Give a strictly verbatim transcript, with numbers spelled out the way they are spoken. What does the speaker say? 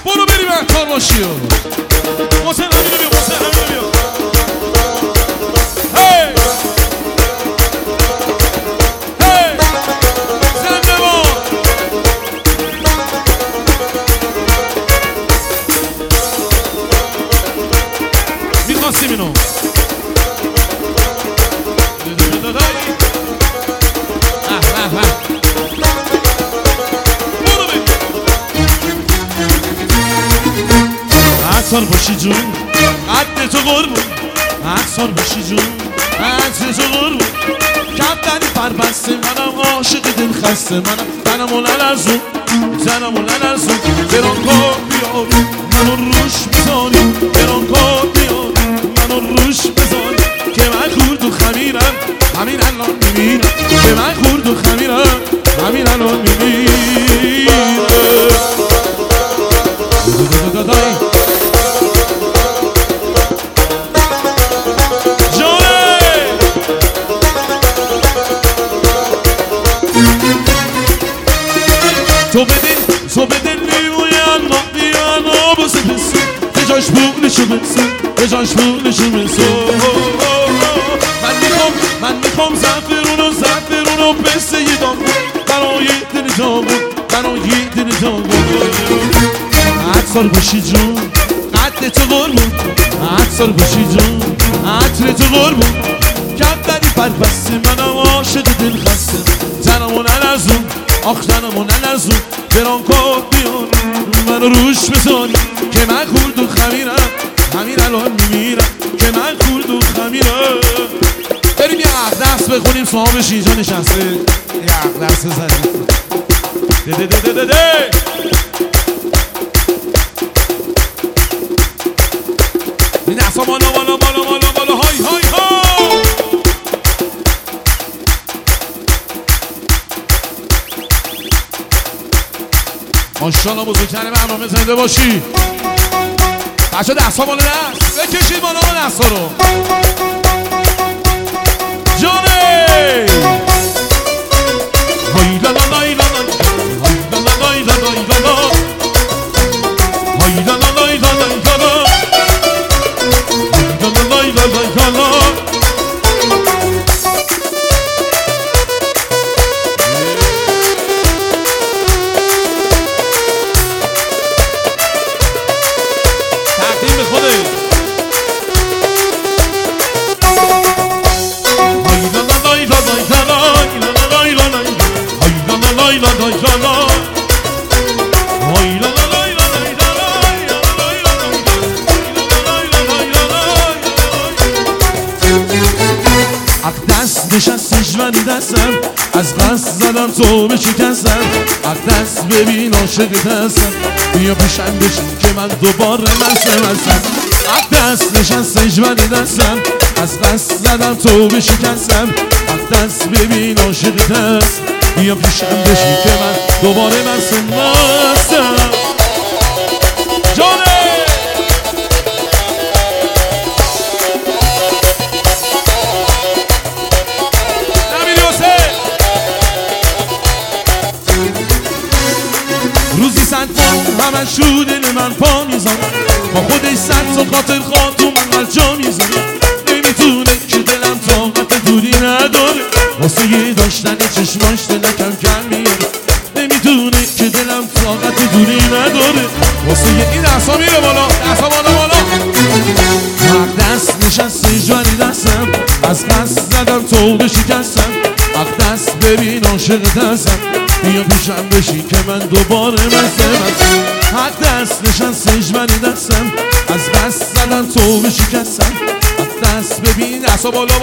برو بریم عطار باشی حسین همینو بیا حسین همینو بیا هی هی زنده با میخواستیم اینو عطار باشی جون قد تو قربون عطار باشی جون قد تو قربون کفتنی پربسته منم عاشق دل خسته منم تنم و نلرزون تنم و نلرزون بران کار بیاری منو روش بزانی بران کار بیاری منو روش بزانی که من خورد و خمیرم همین الان میمیرم که من خورد و خمیرم همین الان میمیرم تو بدین تو بدین میوین ما بیانا بسه بسه بجاش بولشو بسه بجاش بولشو بسه من میخوام من میخوام زفرونو زفرونو بسه یه دام برای دل جامون برای دل جامون عطار باشی جون قد تو قربون عطار باشی جون عطر تو قربون کفتنی پربسته منم عاشق دل خسته تنم و نلرزون آخ تنم و نلرزون بران کار بیان منو روش بزانی که من خورد و خمیرم همین الان میمیرم که من خورد و خمیرم بریم یه اقدس بخونیم صاحبش اینجا نشسته یه اقدس بزنیم ده ده ده ده ده این دستا بالا بالا بالا بالا بالا های های های ماشاءالله بزرگتر برنامه زنده باشی بچه دستا بالا دست بکشید بالا دستا رو جانه های لا لا لای لا لای های لا لا لای لا لای لا لا های لا لا لای لا لای لا لا های لا لا لای لا لای لا لا اقدس نشستش ولی دستم از قصد زدم تو بشکستم اقدس ببین عاشق دستم بیا پیشم بشین که من دوباره مسته مستم اقدس نشستش ولی دستم از قصد زدم تو بشکستم اقدس ببین عاشق دستم بیا پیشم بشین که من دوباره مسته مستم جانه روزی صد بار همش رو دل من پا میزن با خودش صد تا خاطر خواه تو من جا میزن نمیتونه که دلم طاقت دوری نداره واسه یه داشتن چشماش دل کم کم میاره نمیتونه که دلم طاقت دوری نداره واسه یه این دستا میره بالا دستا بالا بالا حق دست نشسته جوانی دستم از قصد زدم تو بشکستم حق دست ببین عاشق دستم بیا پیشم بشی که من دوباره مسته مستم حق دست نشسته جوانی دستم از قصد زدم تو بشکستم حق دست ببین دستا بالا